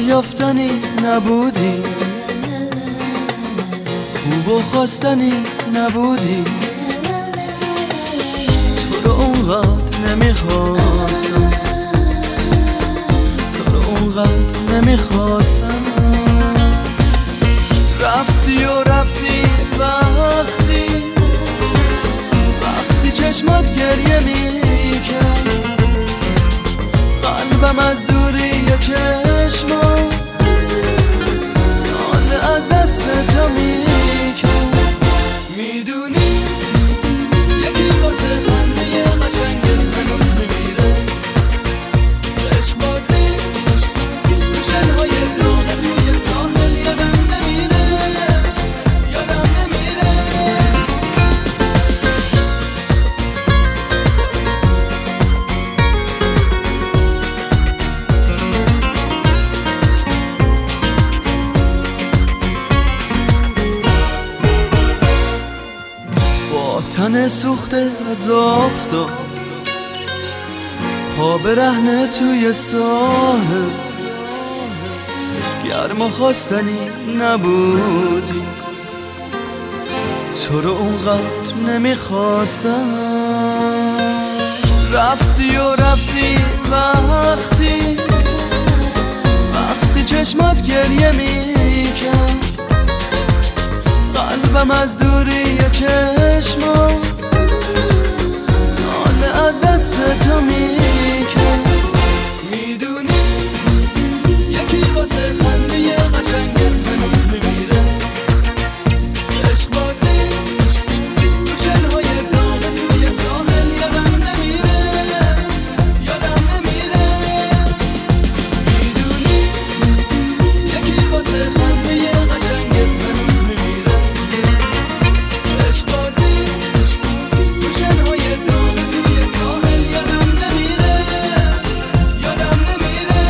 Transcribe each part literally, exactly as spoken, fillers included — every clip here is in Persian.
یافتنی نبودی، خوب و خواستنی نبودی. تو رو اونقدر نمیخواستم، تو رو اونقدر نمیخواستم. رفتی و رفتی وقتی وقتی چشمات گریه میکرد، قلبم از دوری چشمات ناله از دست تو میکرد. میدونی یکی واسه خنده قشنگت هنوز میمیره. عشق بازی تو شنهای داغ توی ساحل یادم نمیره، یادم نمیره. تن سوخته از آفتاب، پا برهنه توی ساحل، گرم و خواستنی نبودی. تو رو اونقدر نمیخواستم. رفتی و رفتی وقتی وقتی چشمات گریه میکرد، قلبم از دوری چشمات ناله از دست تو میکرد. میدونی یکی واسه خنده قشنگت هنوز میمیره. عشق بازی تو شنهای داغ توی ساحل یادم نمیره، یادم نمیره. میدونی یکی واسه خنده قشنگت هنوز میمیره. عشق بازی تو شنهای داغ توی ساحل یادم نمیره، یادم نمیره.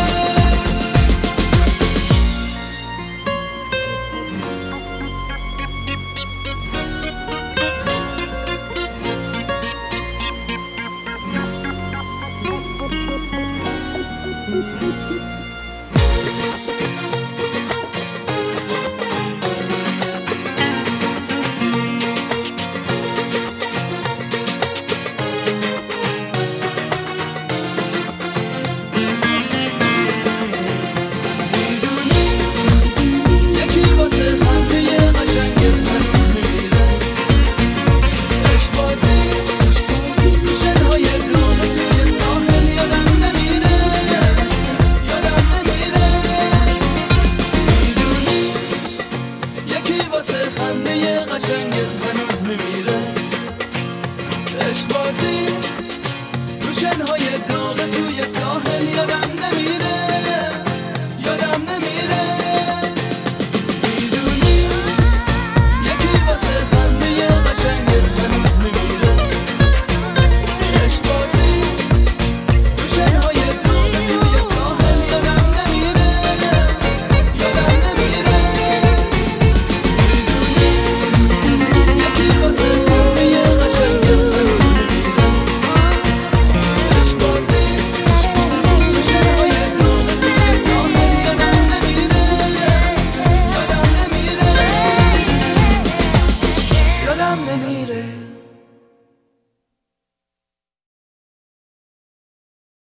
قشنگت هنوز میمیره. عشق بازی تو شنهای داغ توی ساحل یادم نمیره، یادم نمیره. میدونی یکی واسه خنده قشنگت هنوز میمیره. عشق بازی تو شنهای داغ توی ساحل یادم نمیره، یادم نمیره. یادم نمیره.